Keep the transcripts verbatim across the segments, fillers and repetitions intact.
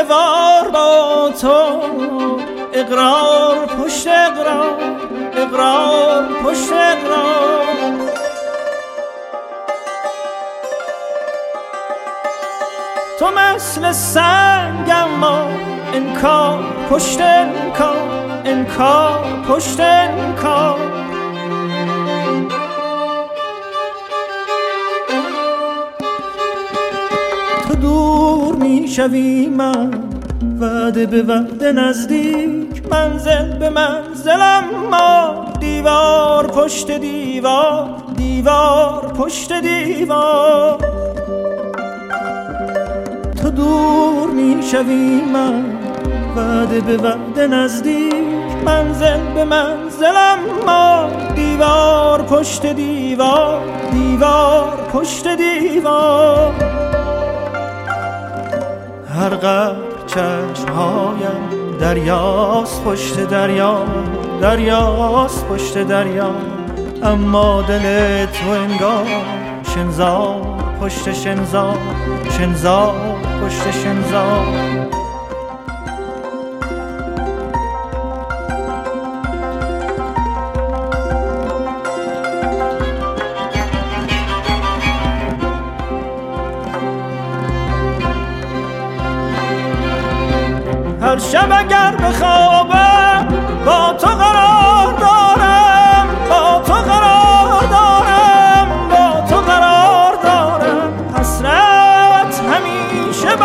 وار با تو، اقرار پشت اقرار، اقرار پشت اقرار. تو مثل سنگ اما انکار پشت انکار، انکار پشت انکار. تو دور میشوی من وعده به وعده نزدیک، منزل به منزلم ما دیوار پشت دیوار، دیوار پشت دیوار. تو دور میشوی من وعده به وعده نزدیک، منزل به منزلم ما دیوار پشت دیوار، دیوار پشت دیوار. هر قدر چشمهایم دریاست پشت دریا، دریاست پشت دریا. اما دل تو انگار شنزار پشت شنزار، شنزار پشت شنزار. هر شب اگر بخوابم با تو قرار دارم، با تو قرار دارم، با تو قرار دارم. حسرت همیشه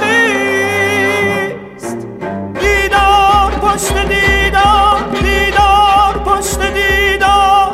باقیست، دیدار پشت دیدار، دیدار پشت دیدار.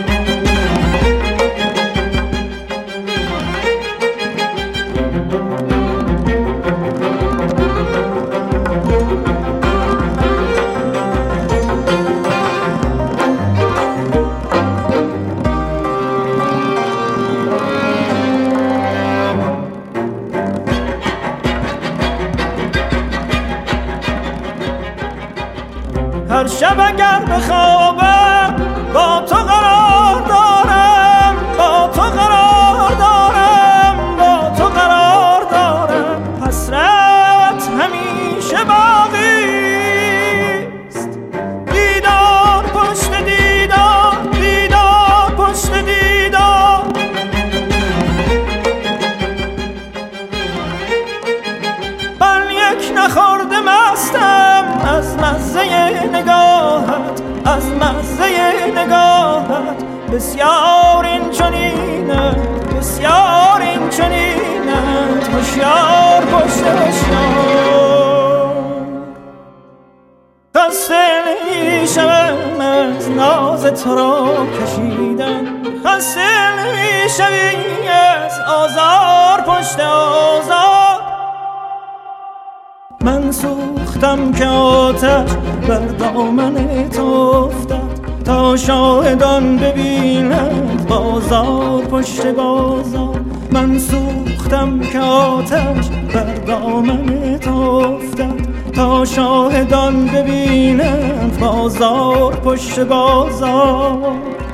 هر شب اگر بخوابم با تو قرار دارم، با تو قرار دارم، با تو قرار دارم. حسرت همیشه باقیست، دیدار پشت دیدار، دیدار پشت دیدار. من یک نخورده مستم از مزه نگاهت، از مزه نگاهت. بسیار این چنینه، بسیار این چنینه. هوشیار پشت هوشیار. خسته نمیشم از ناز تو را کشیدن، خسته نمیشوی از آزار پشت آزار. من سوختم که آتش بر دامن تو افتد، تا شاهدان ببینند بازار پشت بازار. من سوختم که آتش بر دامن تو افتد، تا شاهدان ببینند بازار پشت بازار.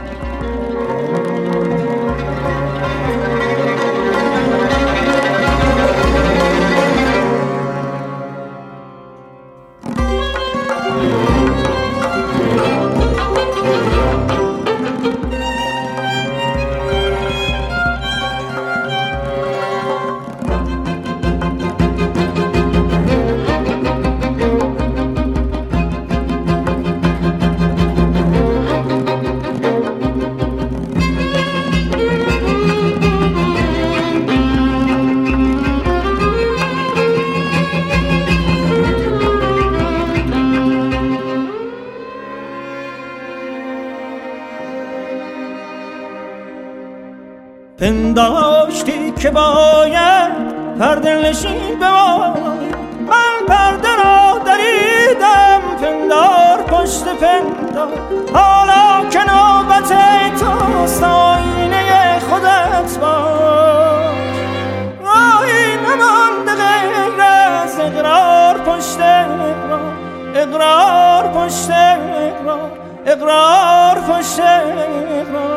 پنداشتی که باید پرده نشین بمانی، من پرده را دریدم پندار پشت پندار. حالا که نوبت توست آینه خودت باش، راهی نمانده غیر از اقرار پشت اقرار، اقرار پشت اقرار، اقرار پشت اقرار.